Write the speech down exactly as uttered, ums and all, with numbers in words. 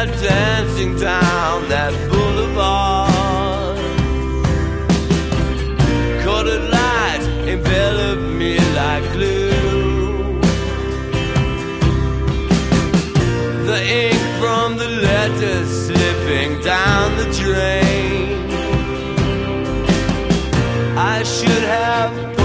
moonlight dancing down that boulevard. Colored lights enveloped me like glue. The ink from the letters slipping down the drain. I should have